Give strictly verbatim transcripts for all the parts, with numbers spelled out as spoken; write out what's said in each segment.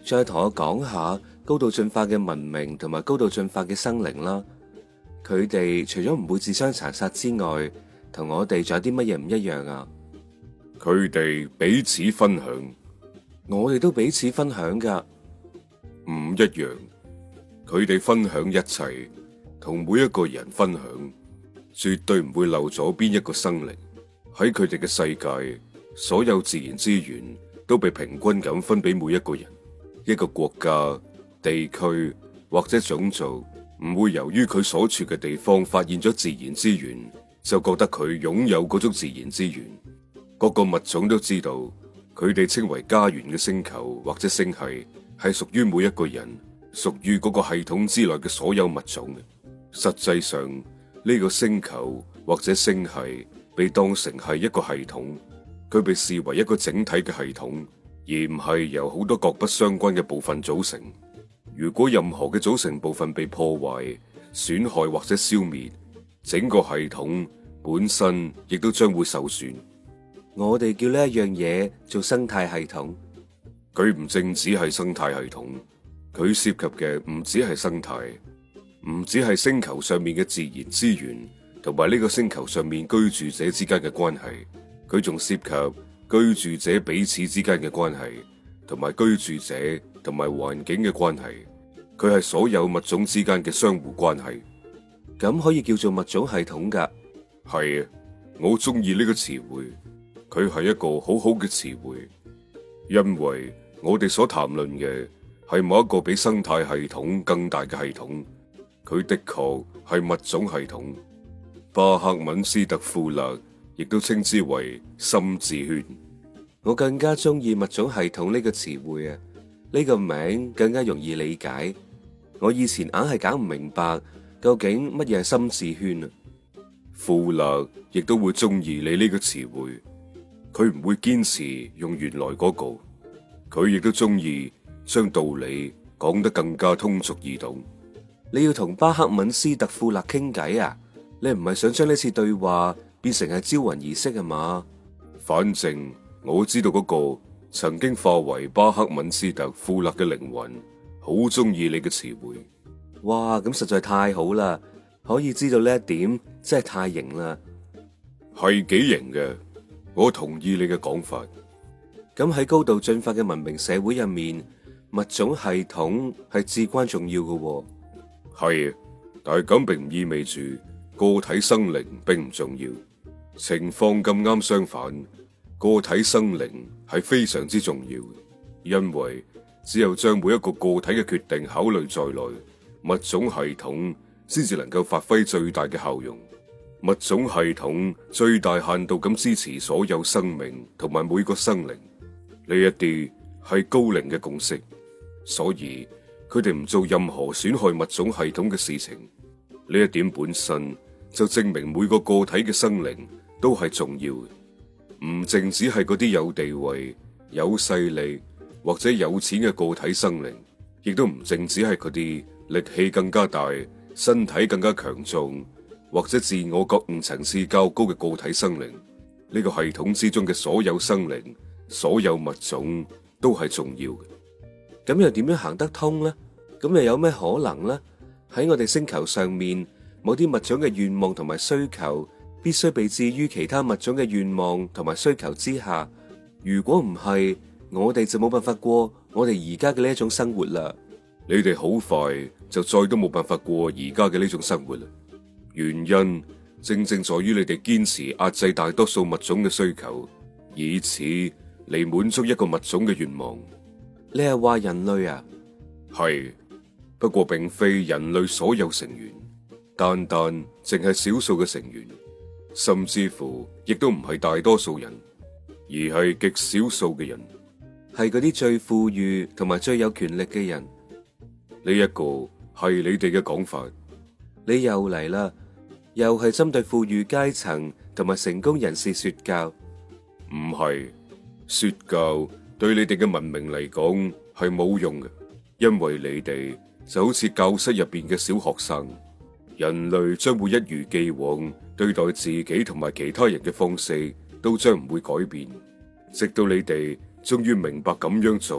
再同我講下高度進化嘅文明同埋高度進化嘅生靈啦。佢哋除咗唔會自相殘殺之外，同我哋仲有啲乜嘢唔一樣啊？ 佢哋彼此分享， 我哋都彼此分享噶。 唔一樣。佢哋分享一切，同每一個人分享，絕對唔會漏咗邊一個生靈。喺佢哋嘅世界，所有自然資源都被平均咁分俾每一個人。一個國家、地區或者種族唔會由於佢所處嘅地方發現咗自然資源，就覺得佢擁有嗰種自然資源。各個物種都知道，佢哋稱為家園嘅星球或者星系係屬於每一個人，屬於嗰個系統之內嘅所有物種。實際上，呢個星球或者星系被當成係一個系統，佢被視為一個整體嘅系統，而唔係由好多各不相關嘅部分組成。如果任何嘅組成部分被破壞、損害或者消滅，整個系統本身亦都將會受損。 我哋叫呢一樣嘢做生態系統。 佢唔淨止係生態系統，佢涉及嘅唔止係生態，唔止係星球上面嘅自然資源，同埋呢個星球上面居住者之間嘅關係。佢仲涉及居住者彼此之間嘅關係，同埋居住者同埋環境嘅關係。佢係所有物種之間嘅相互關係。 咁可以叫做物種系統噶？ 係啊，我中意呢個詞彙，佢係一個好好嘅詞彙，因為我哋所談論嘅係某一個比生態系統更大嘅系統。佢的確係物種系統。巴克敏斯特富勒亦都稱之為心智圈。 我更加中意物種系統呢個詞彙啊，呢個名更加容易理解。我以前硬係搞唔明白究竟乜嘢係心智圈啊。 富勒亦都會中意你呢個詞彙，佢唔會堅持用原來嗰個，佢亦都中意將道理講得更加通俗易懂。 你要同巴克敏斯特富勒傾偈啊？你唔係想將呢次對話變成係招魂儀式啊嘛？ 反正我知道嗰個曾經化為巴克敏斯特富勒嘅靈魂好中意你嘅詞彙。 哇，咁實在太好啦！可以知道呢一點真係太型啦。 係幾型嘅，我同意你嘅講法。 咁喺高度進化嘅文明社會入面，物種系統係至關重要嘅喎。 係，但係咁並唔意味住個體生靈並唔重要。情況咁啱相反，個體生靈係非常之重要嘅，因為只有將每一個個體嘅決定考慮在內，物種系統先至能夠發揮最大嘅效用。物種系統最大限度咁支持所有生命同埋每個生靈，呢一啲係高齡嘅共識，所以佢哋唔做任何損害物種系統嘅事情。呢一點本身就證明每個個體嘅生靈都係重要嘅，唔淨止係嗰啲有地位、有勢力或者有錢嘅個體生靈，亦都唔淨止係嗰啲力氣更加大、身體更加強壯或者自我覺悟層次較高嘅個體生靈。呢個系統之中嘅所有生靈、所有物種都係重要嘅。 咁又點樣行得通呢？咁又有咩可能呢？喺我哋星球上面，某啲物種嘅願望同埋需求必須被置於其他物種嘅願望同埋需求之下。如果唔係，我哋就冇辦法過我哋而家嘅呢一種生活啦。 你哋好快就再都冇辦法過而家嘅呢種生活啦。原因正正在於你哋堅持壓制大多數物種嘅需求，以此嚟滿足一個物種嘅願望。 你係話人類啊？ 係，不過並非人類所有成員，單單淨係少數嘅成員，甚至乎亦都唔係大多數人，而係極少數嘅人， 係嗰啲最富裕同埋最有權力嘅人。 呢一個係你哋嘅講法。 你又嚟啦，又係針對富裕階層同埋成功人士說教。 唔係，說教對你哋嘅文明嚟講係冇用嘅，因為你哋就好似教室入邊嘅小學生。人類將會一如既往對待自己同埋其他人嘅方式都將唔會改變，直到你哋終於明白咁樣做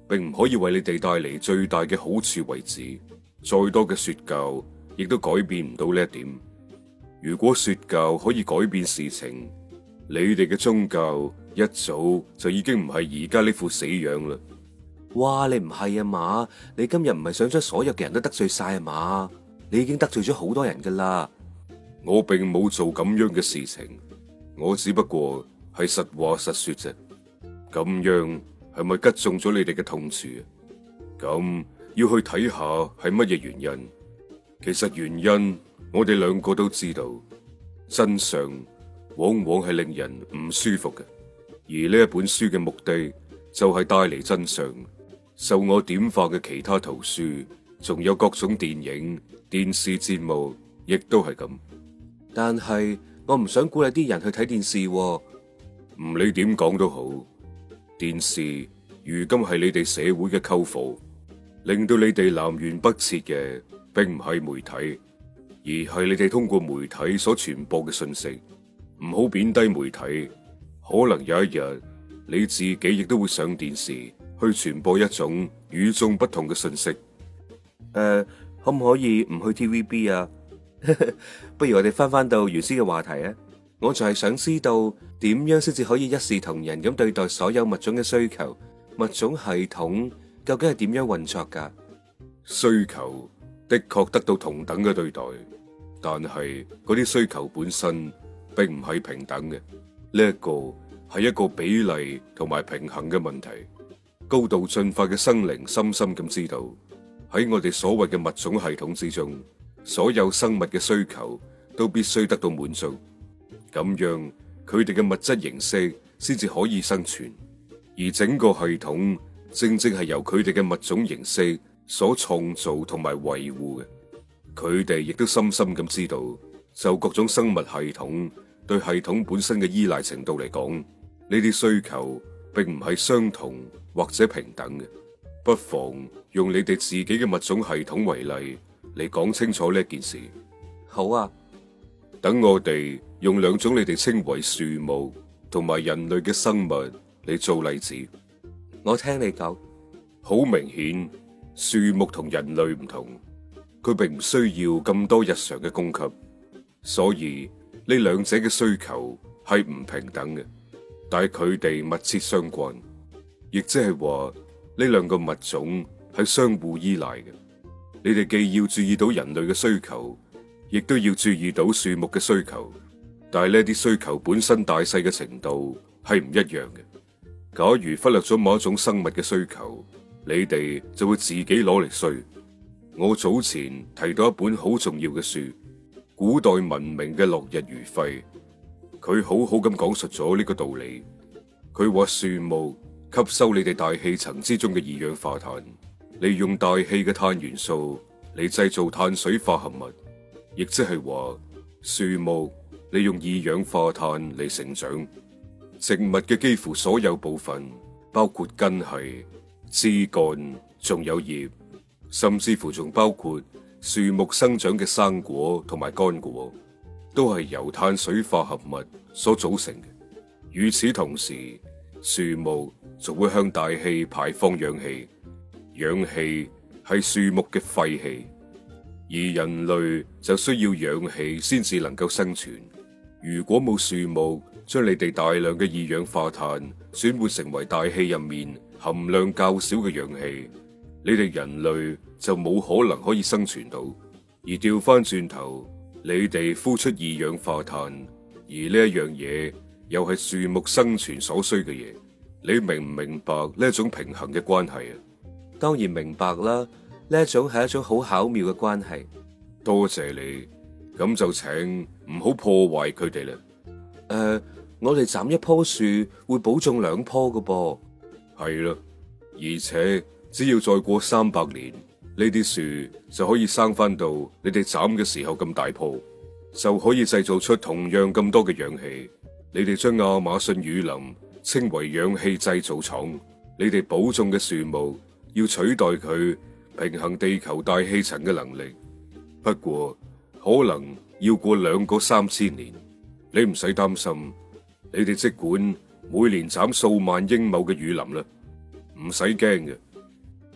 並唔可以為你哋帶嚟最大嘅好處為止。再多嘅說教亦都改變唔到呢一點。如果說教可以改變事情，你哋嘅宗教一早就已經唔係而家呢副死樣啦。 哇，你唔係啊嘛？你今日唔係想將所有嘅人都得罪晒啊嘛？你已經得罪咗好多人噶啦。 我並冇做咁樣嘅事情，我只不過係實話實說啫。咁樣係咪擊中咗你哋嘅痛處啊？咁要去睇下係乜嘢原因。其實原因我哋兩個都知道，真相往往係令人唔舒服嘅。而呢一本書嘅目的就係帶嚟真相。受我點化嘅其他圖書，仲有各種電影、電視節目，亦都係咁。 但係我唔想鼓勵啲人去睇電視喎。 唔理點講都好，電視如今係你哋社會嘅溝貨，令到你哋南轅北轍嘅，並唔係媒體，而係你哋通過媒體所傳播嘅信息。唔好貶低媒體，可能有一日你自己亦都會上電視去傳播一種與眾不同嘅信息。 誒、呃，可唔可以唔去 T V B 啊？不如我哋翻翻到原先嘅話題啊！我就係想知道點樣先至可以一視同仁咁對待所有物種嘅需求，物種系統究竟係點樣運作噶？ 需求的確得到同等嘅對待，但係嗰啲需求本身並唔係平等嘅。呢一個係一個比例同埋平衡嘅問題。高度進化嘅生靈深深咁知道，喺我哋所謂嘅物種系統之中，所有生物嘅需求都必須得到滿足，咁樣佢哋嘅物質形式先至可以生存。而整個系統正正係由佢哋嘅物種形式所創造同埋維護嘅。佢哋亦都深深咁知道，就各種生物系統對系統本身嘅依賴程度嚟講，呢啲需求並唔係相同或者平等嘅。不妨用你哋自己嘅物種系統為例嚟講清楚呢件事。 好啊， 等我哋用兩種你哋稱為樹木同埋人類嘅生物嚟做例子。 我聽你講。 好明顯，樹木同人類唔同，佢並唔需要咁多日常嘅供給，所以呢兩者嘅需求係唔平等嘅。但係佢哋密切相關，亦即係話呢兩個物種係相互依賴嘅。你哋既要注意到人類嘅需求，亦都要注意到樹木嘅需求，但係呢啲需求本身大細嘅程度係唔一樣嘅。假如忽略咗某一種生物嘅需求，你哋就會自己攞嚟衰。我早前提到一本好重要嘅書《古代文明嘅落日餘暉》，佢好好咁講述咗呢個道理。佢話樹木吸收你哋大氣層之中嘅二氧化碳，利用大氣嘅碳元素嚟製造碳水化合物，亦即係話樹木利用二氧化碳嚟成長。植物嘅幾乎所有部分，包括根系、枝幹，仲有葉，甚至乎仲包括樹木生長嘅生果同埋乾果，都係由碳水化合物所組成嘅。與此同時，樹木仲會向大氣排放氧氣，氧氣係樹木嘅廢氣，而人類就需要氧氣先至能夠生存。如果冇樹木將你哋大量嘅二氧化碳轉換成為大氣入面含量較少嘅氧氣，你哋人類就冇可能可以生存到。而調翻轉頭，你哋呼出二氧化碳，而呢一樣嘢又係樹木生存所需嘅嘢。你明唔明白呢一種平衡嘅關係啊？ 當然明白啦，呢一種係一種好巧妙嘅關係。 多謝你，咁就請唔好破壞佢哋啦。 誒、呃，我哋斬一棵樹會保種兩棵噶噃。 係啦，而且只要再過三百年，呢啲樹就可以生翻到你哋斬嘅時候咁大棵，就可以製造出同樣咁多嘅氧氣。你哋將亞馬遜雨林稱為氧氣製造廠，你哋保種嘅樹木要取代佢平衡地球大氣層嘅能力。不過可能要過兩個三千年，你唔使擔心。你哋即管每年斬數萬英畝嘅雨林啦，唔使驚嘅。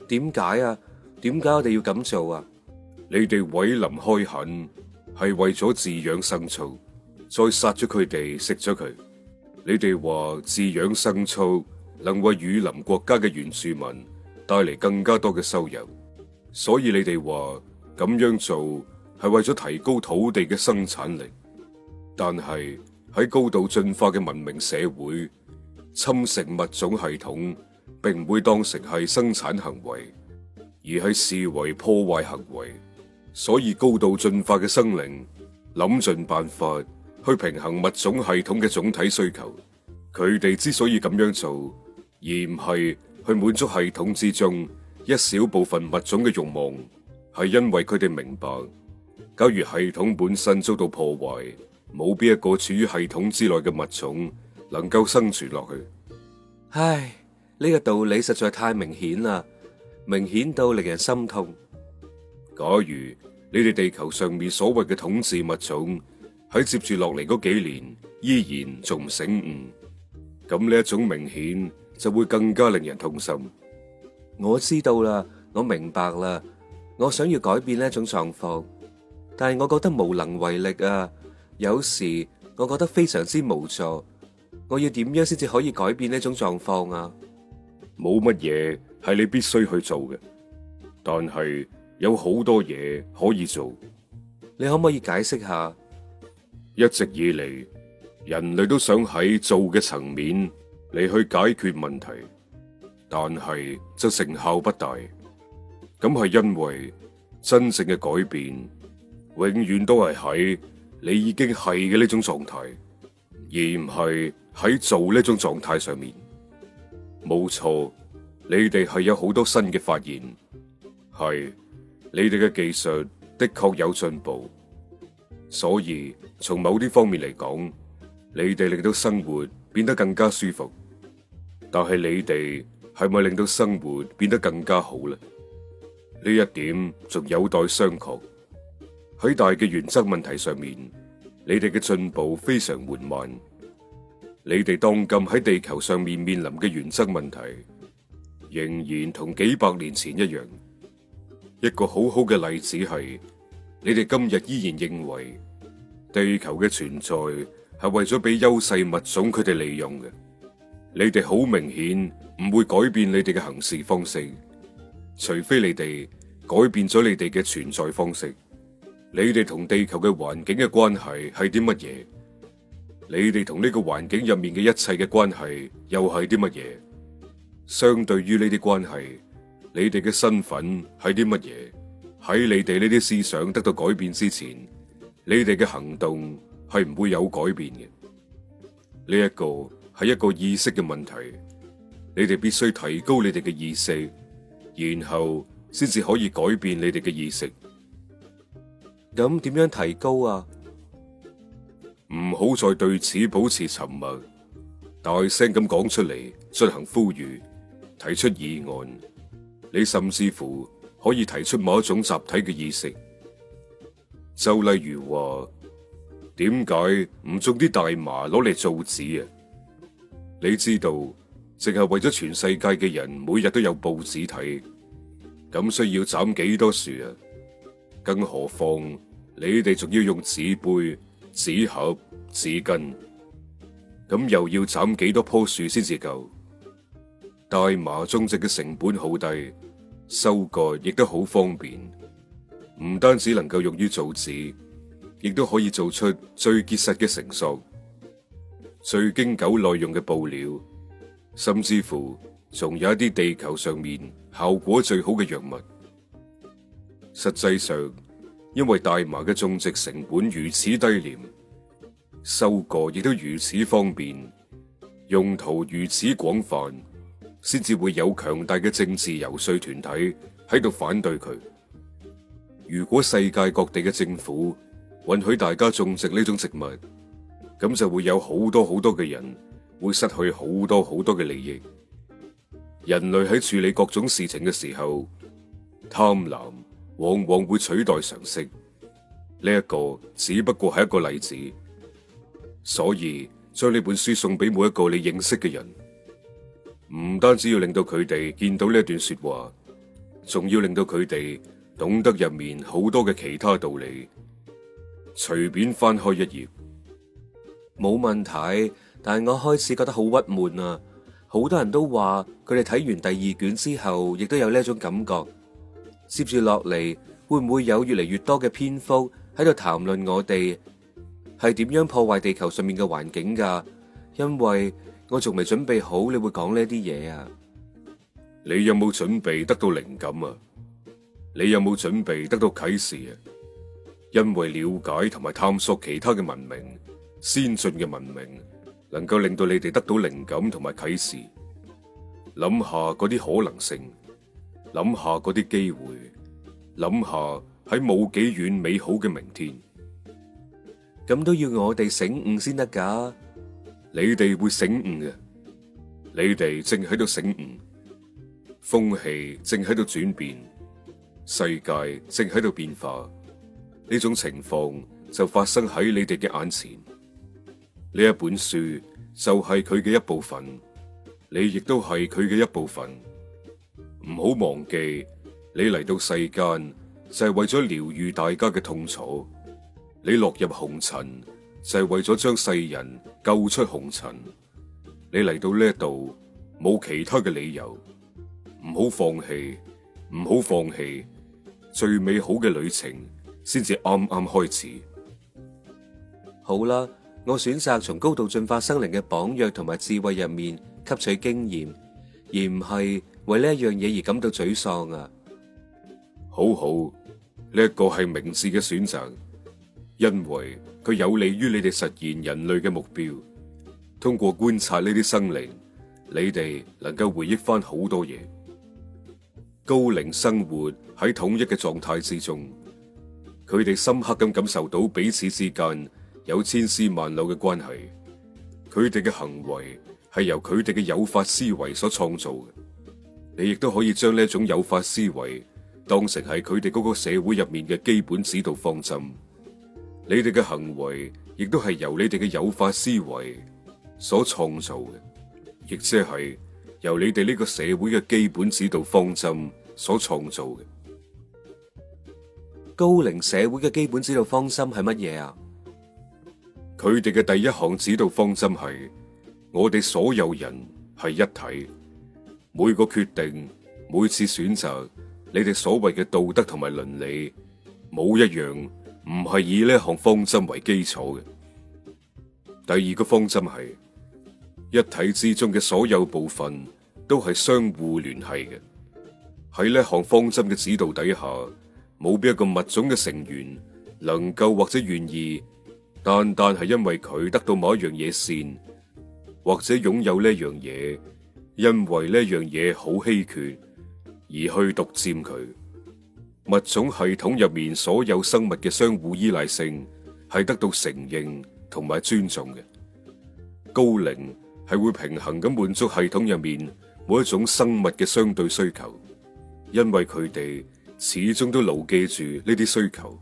點解啊？點解我哋要咁做啊？ 你哋毀林開墾係為咗飼養牲畜，再殺咗佢哋，食咗佢。你哋話飼養牲畜能為雨林國家嘅原住民帶嚟更加多嘅收入，所以你哋話咁樣做係為咗提高土地嘅生產力。但係喺高度進化嘅文明社會，侵蝕物種系統並唔會當成係生產行為，而係視為破壞行為。所以高度進化嘅生靈諗盡辦法去平衡物種系統嘅總體需求。佢哋之所以咁樣做，而唔係去滿足系統之中一小部分物種嘅慾望，係因為佢哋明白，假如系統本身遭到破壞，冇邊一個處於系統之內嘅物種能夠生存落去。 唉，呢個道理實在太明顯啦，明顯到令人心痛。 假如你哋地球上面所謂嘅統治物種喺接住落嚟嗰幾年依然仲唔醒悟，咁呢一種明顯就會更加令人痛心。 我知道啦，我明白啦，我想要改變呢一種狀況，但係我覺得無能為力啊。有時我覺得非常之無助。我要點樣先至可以改變呢種狀況啊？ 冇乜嘢係你必須去做嘅，但係有好多嘢可以做。 你可唔可以解釋下？ 一直以嚟，人類都想喺做嘅層面嚟去解決問題，但係就成效不大。咁係因為真正嘅改變永遠都係喺你已經係嘅呢種狀態，而唔係喺做呢種狀態上面。冇錯，你哋係有好多新嘅發現，係你哋嘅技術的確有進步，所以從某啲方面嚟講，你哋令到生活變得更加舒服。但係你哋係咪令到生活變得更加好呢？呢一點仲有待商榷。喺大嘅原則問題上面，你哋嘅進步非常緩慢。你哋當今喺地球上面面臨嘅原則問題，仍然同幾百年前一樣。一個好好嘅例子係，你哋今日依然認為地球嘅存在係為咗俾優勢物種佢哋利用嘅。你哋好明顯唔會改變你哋嘅行事方式，除非你哋改變咗你哋嘅存在方式。你哋同地球嘅環境嘅關係係啲乜嘢？你哋同呢個環境入面嘅一切嘅關係又係啲乜嘢？相對於呢啲關係，你哋嘅身份係啲乜嘢？喺你哋呢啲思想得到改變之前，你哋嘅行動係唔會有改變嘅。呢一個係一個意識嘅問題，你哋必須提高你哋嘅意識，然後先至可以改變你哋嘅意識。 咁點樣提高啊？ 唔好再對此保持沉默，大聲咁講出嚟，進行呼籲，提出議案。你甚至乎可以提出某一種集體嘅意識，就例如話，點解唔種啲大麻攞嚟造紙啊？你知道，淨係為咗全世界嘅人每日都有報紙睇，咁需要斬幾多樹啊？更何況你哋仲要用紙杯、紙盒、紙巾，咁又要斬幾多棵樹先至夠？大麻種植嘅成本好低，收割亦都好方便，唔單止能夠用於造紙，亦都可以做出最結實嘅繩索、最經久耐用嘅布料，甚至乎仲有一啲地球上面效果最好嘅藥物。實際上，因為大麻嘅種植成本如此低廉，收割亦都如此方便，用途如此廣泛，先至會有強大嘅政治遊說團體喺度反對佢。如果世界各地嘅政府允許大家種植呢種植物，咁就會有好多好多嘅人會失去好多好多嘅利益。人類喺處理各種事情嘅時候，貪婪往往會取代常識，呢一個只不過係一個例子。所以將呢本書送俾每一個你認識嘅人，唔單止要令到佢哋見到呢一段說話， 仲要令到佢哋懂得入面好多嘅其他道理。隨便翻開一頁， 冇問題，但係我開始覺得好鬱悶啊！好多人都話佢哋睇完第二卷之後，亦都有呢一種感覺。接住落嚟，會唔會有越嚟越多嘅篇幅喺度談論我哋係點樣破壞地球上面嘅環境噶？因為我仲未準備好，你會講呢啲嘢啊？ 你有冇準備得到靈感啊？你有冇準備得到啟示啊？因為了解同埋探索其他嘅文明，先進嘅文明，能夠令到你哋得到靈感同埋啟示。諗下嗰啲可能性，諗下嗰啲機會，諗下喺冇幾遠美好嘅明天。 咁都要我哋醒悟先得噶。 你哋會醒悟嘅，你哋正喺度醒悟，風氣正喺度轉變，世界正喺度變化。呢種情況就發生喺你哋嘅眼前。呢一本書就係佢嘅一部分，你亦都係佢嘅一部分。唔好忘記，你嚟到世間就係為咗療愈大家嘅痛楚，你落入紅塵就係為咗將世人救出紅塵。你嚟到呢一度冇其他嘅理由，唔好放棄，唔好放棄，最美好嘅旅程先至啱啱開始。 好啦，我選擇從高度進化生靈嘅榜樣同埋智慧入面吸取經驗，而唔係為呢一樣嘢而感到沮喪啊！ 好好，呢一個係明智嘅選擇，因為佢有利於你哋實現人類嘅目標。通過觀察呢啲生靈，你哋能夠回憶翻好多嘢。高靈生活喺統一嘅狀態之中。佢哋深刻咁感受到彼此之間有千絲萬縷嘅關係，佢哋嘅行為係由佢哋嘅有法思維所創造嘅。你亦都可以將呢一種有法思維當成係佢哋嗰個社會入面嘅基本指導方針。你哋嘅行為亦都係由你哋嘅有法思維所創造嘅，亦即係由你哋呢個社會嘅基本指導方針所創造嘅。 高齡社會嘅基本指導方針係乜嘢啊？ 佢哋嘅第一項指導方針係：我哋所有人係一體，每個決定、每次選擇，你哋所謂嘅道德同埋倫理，冇一樣唔係以呢項方針為基礎嘅。第二個方針係：一體之中嘅所有部分都係相互聯繫嘅。喺呢項方針嘅指導底下，冇邊一個物種嘅成員能夠或者願意單單係因為佢得到某一樣嘢先，或者擁有呢樣嘢，因為呢樣嘢好稀缺而去獨佔佢。物種系統入面所有生物嘅相互依賴性係得到承認同埋尊重嘅。高靈係會平衡咁滿足系統入面每一種生物嘅相對需求，因為佢哋始終都牢記住呢啲需求。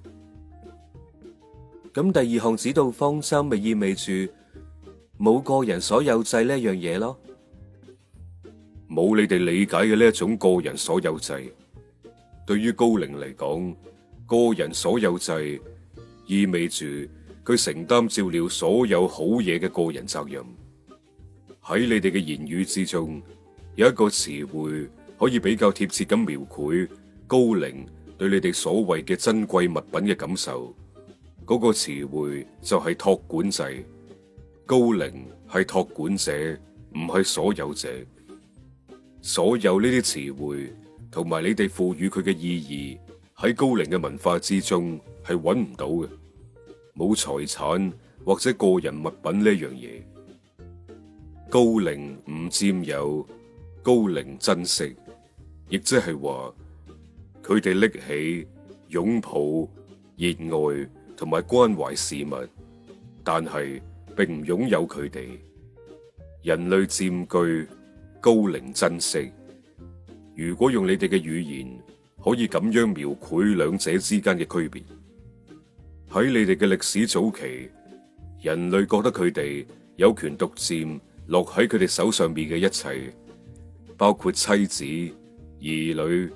咁第二項指導方針咪意味住冇個人所有制呢一樣嘢咯？ 冇你哋理解嘅呢一種個人所有制。對於高靈嚟講，個人所有制意味住佢承擔照料所有好嘢嘅個人責任。喺你哋嘅言語之中，有一個詞彙可以比較貼切咁描繪高靈對你哋所謂嘅珍貴物品嘅感受，嗰個詞彙就係託管制。高靈係託管者，唔係所有者。所有呢啲詞彙同埋你哋賦予佢嘅意義，喺高靈嘅文化之中係揾唔到嘅。冇財產或者個人物品呢樣嘢。高靈唔佔有，高靈珍惜，亦即係話，佢哋拎起、擁抱、熱愛同埋關懷事物，但係並唔擁有佢哋。人類佔據，高靈珍惜。如果用你哋嘅語言，可以咁樣描繪兩者之間嘅區別。喺你哋嘅歷史早期，人類覺得佢哋有權獨佔落喺佢哋手上邊嘅一切，包括妻子、兒女、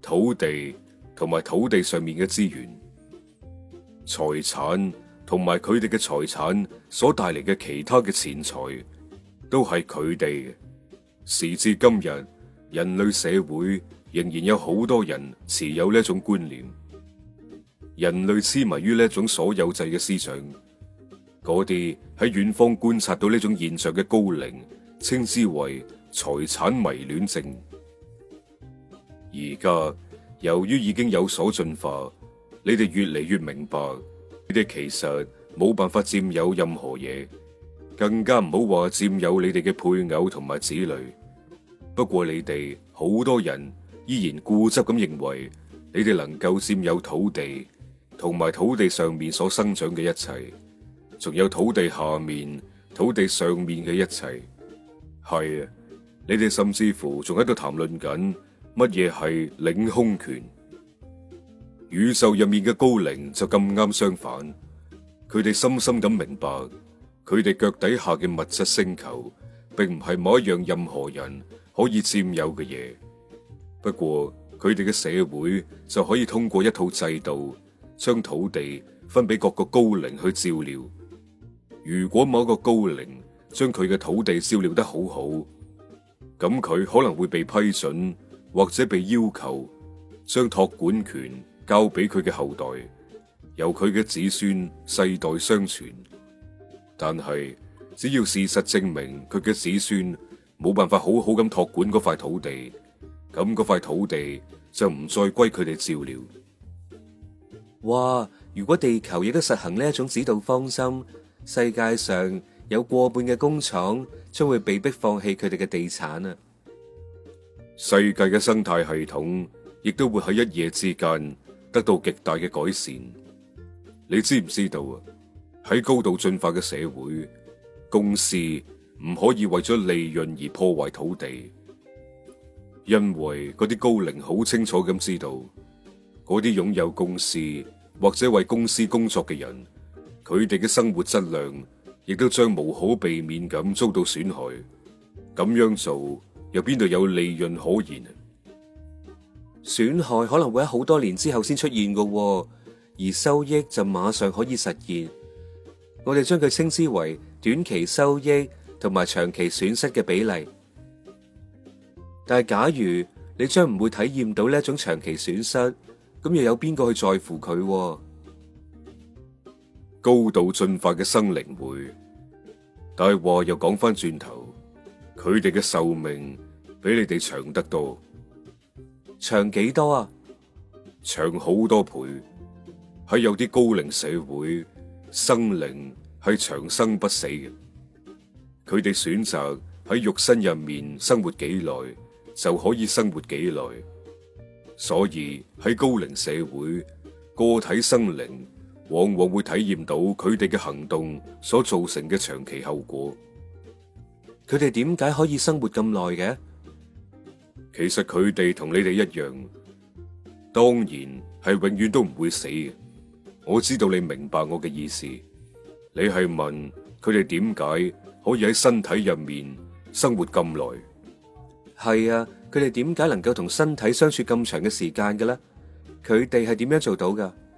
土地同埋土地上面嘅資源、財產同埋佢哋嘅財產所帶嚟嘅其他嘅錢財，都係佢哋嘅。時至今日，人類社會仍然有好多人持有呢一種觀念。人類痴迷於呢一種所有制嘅思想，嗰啲喺遠方觀察到呢種現象嘅高靈，稱之為財產迷戀症。而家由於已經有所進化，你哋越嚟越明白，你哋其實冇辦法佔有任何嘢，更加唔好話佔有你哋嘅配偶同埋子女。不過你哋好多人依然固執咁認為，你哋能夠佔有土地，同埋土地上面所生長嘅一切，仲有土地下面、土地上面嘅一切。係啊，你哋甚至乎仲喺度談論緊乜嘢係領空權。宇宙入面嘅高靈就咁啱相反，佢哋深深咁明白，佢哋腳底下嘅物質星球，並唔係某一樣任何人可以佔有嘅嘢。不過佢哋嘅社會就可以通過一套制度，將土地分俾各個高靈去照料。如果某一個高靈將佢嘅土地照料得好好，咁佢可能會被批准或者被要求將託管權交俾佢嘅後代，由佢嘅子孫世代相傳。但係只要事實證明佢嘅子孫冇辦法好好咁託管嗰塊土地，咁嗰塊土地就唔再歸佢哋照料。 哇！如果地球亦都實行呢一種指導方針，世界上有過半嘅工廠將會被迫放棄佢哋嘅地產啊！ 世界嘅生態系統亦都會喺一夜之間得到極大嘅改善。你知唔知道啊？喺高度進化嘅社會，公司唔可以為咗利潤而破壞土地，因為嗰啲高靈好清楚咁知道，嗰啲擁有公司或者為公司工作嘅人，佢哋嘅生活質量亦都將無可避免咁遭到損害。咁樣做又邊度有利潤可言啊？ 損害可能會喺好多年之後先出現㗎，而收益就馬上可以實現。我哋將佢稱之為短期收益同埋長期損失嘅比例。但係假如你將唔會體驗到呢一種長期損失，咁又有邊個去在乎佢？ 高度進化嘅生靈會，但係話又講翻轉頭，佢哋嘅壽命比你哋長得多。 長幾多啊？ 長好多倍。喺有啲高齡社會，生靈係長生不死嘅。佢哋選擇喺肉身入面生活幾耐，就可以生活幾耐。所以喺高齡社會，個體生靈往往會體驗到佢哋嘅行動所造成嘅長期後果。 佢哋點解可以生活咁耐嘅？ 其實佢哋同你哋一樣，當然係永遠都唔會死嘅。我知道你明白我嘅意思。你係問佢哋點解可以喺身體入面生活咁耐？ 係啊，佢哋點解能夠同身體相處咁長嘅時間嘅咧？佢哋係點樣做到噶？